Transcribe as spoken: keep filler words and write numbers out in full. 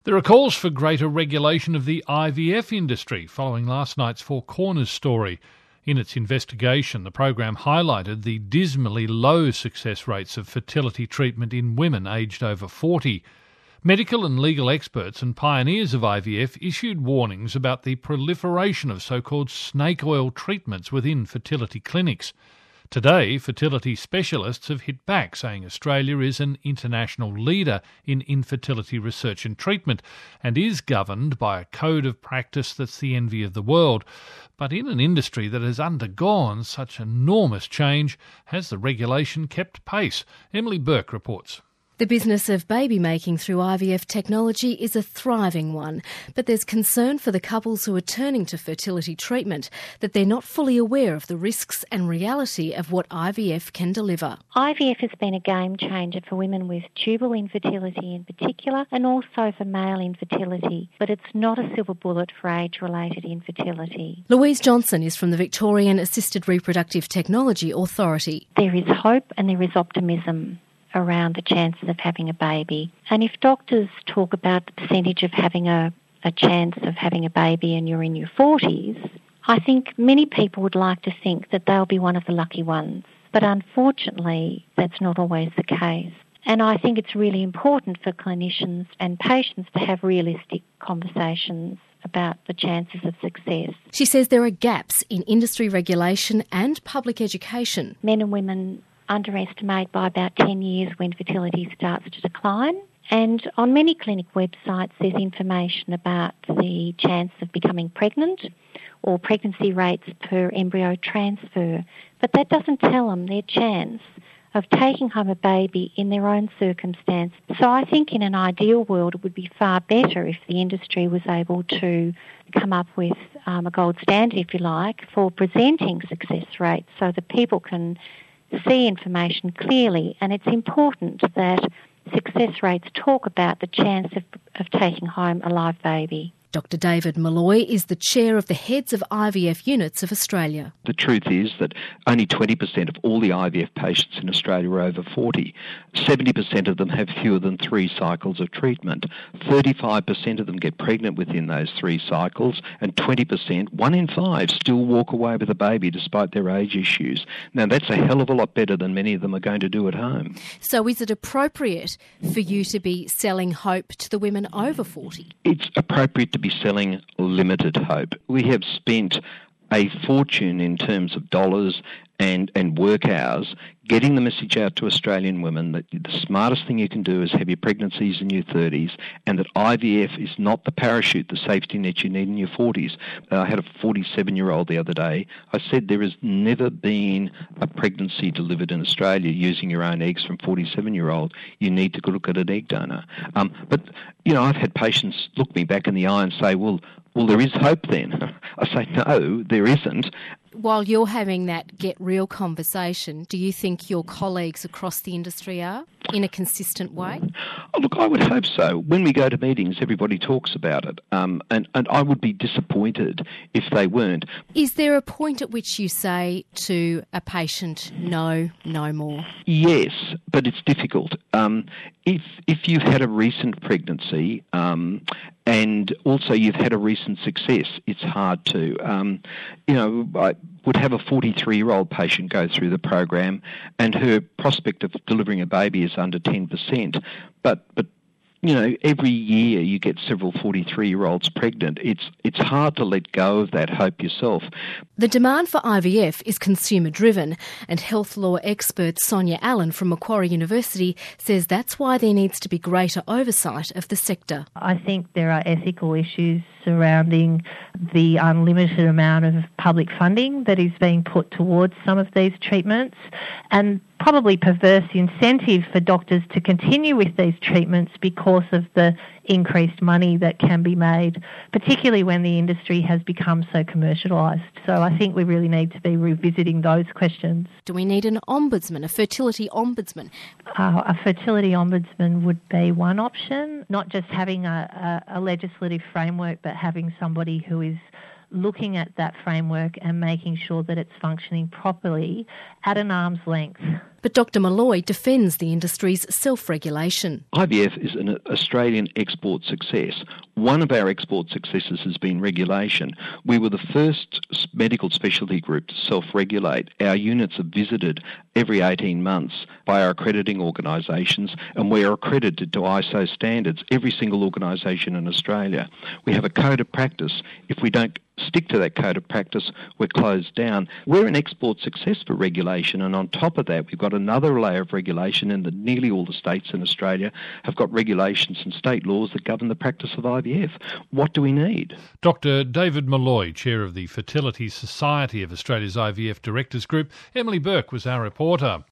There are calls for greater regulation of the I V F industry following last night's Four Corners story. In its investigation, the program highlighted the dismally low success rates of fertility treatment in women aged over forty. Medical and legal experts and pioneers of I V F issued warnings about the proliferation of so-called snake oil treatments within fertility clinics. Today, fertility specialists have hit back, saying Australia is an international leader in infertility research and treatment and is governed by a code of practice that's the envy of the world. But in an industry that has undergone such enormous change, has the regulation kept pace? Emily Burke reports. The business of baby making through I V F technology is a thriving one, but there's concern for the couples who are turning to fertility treatment that they're not fully aware of the risks and reality of what I V F can deliver. I V F has been a game changer for women with tubal infertility in particular, and also for male infertility, but it's not a silver bullet for age-related infertility. Louise Johnson is from the Victorian Assisted Reproductive Technology Authority. There is hope and there is optimism around the chances of having a baby. And if doctors talk about the percentage of having a, a chance of having a baby and you're in your forties, I think many people would like to think that they'll be one of the lucky ones. But unfortunately, that's not always the case. And I think it's really important for clinicians and patients to have realistic conversations about the chances of success. She says there are gaps in industry regulation and public education. Men and women underestimate by about ten years when fertility starts to decline. And on many clinic websites there's information about the chance of becoming pregnant or pregnancy rates per embryo transfer, but that doesn't tell them their chance of taking home a baby in their own circumstance. So I think in an ideal world it would be far better if the industry was able to come up with um, a gold standard, if you like, for presenting success rates so that people can see information clearly. And it's important that success rates talk about the chance of, of taking home a live baby. Doctor David Malloy is the chair of the Heads of I V F Units of Australia. The truth is that only twenty percent of all the I V F patients in Australia are over forty. seventy percent of them have fewer than three cycles of treatment. thirty-five percent of them get pregnant within those three cycles, and twenty percent, one in five, still walk away with a baby despite their age issues. Now, that's a hell of a lot better than many of them are going to do at home. So is it appropriate for you to be selling hope to the women over forty? It's appropriate to be selling limited hope. We have spent a fortune in terms of dollars and, and work hours getting the message out to Australian women that the smartest thing you can do is have your pregnancies in your thirties, and that I V F is not the parachute, the safety net you need in your forties. Uh, I had a forty-seven-year-old the other day. I said there has never been a pregnancy delivered in Australia using your own eggs from forty-seven-year-old. You need to look at an egg donor. Um, but, you know, I've had patients look me back in the eye and say, well, well, there is hope then. I say, no, there isn't. While you're having that get real conversation, do you think your colleagues across the industry are in a consistent way? Oh, look, I would hope so. When we go to meetings, everybody talks about it, um, and, and I would be disappointed if they weren't. Is there a point at which you say to a patient, no, no more? Yes, but it's difficult. Um, if if you've had a recent pregnancy um, and also you've had a recent success, it's hard to. Um, you know, I would have a forty-three-year-old patient go through the program and her prospect of delivering a baby is under ten percent. But, but you know, every year you get several forty-three-year-olds pregnant. It's it's hard to let go of that hope yourself. The demand for I V F is consumer-driven, and health law expert Sonia Allen from Macquarie University says that's why there needs to be greater oversight of the sector. I think there are ethical issues surrounding the unlimited amount of public funding that is being put towards some of these treatments, and probably perverse incentive for doctors to continue with these treatments because of the increased money that can be made, particularly when the industry has become so commercialised. So I think we really need to be revisiting those questions. Do we need an ombudsman, a fertility ombudsman? Uh, a fertility ombudsman would be one option, not just having a, a, a legislative framework, but having somebody who is looking at that framework and making sure that it's functioning properly at an arm's length. But Doctor Malloy defends the industry's self-regulation. I V F is an Australian export success. One of our export successes has been regulation. We were the first medical specialty group to self-regulate. Our units are visited every eighteen months by our accrediting organisations, and we are accredited to I S O standards, every single organisation in Australia. We have a code of practice. If we don't stick to that code of practice, we're closed down. We're an export success for regulation, and on top of that, we've got another layer of regulation in that nearly all the states in Australia have got regulations and state laws that govern the practice of I V F. What do we need? Doctor David Malloy, Chair of the Fertility Society of Australia's I V F Directors Group. Emily Burke was our reporter.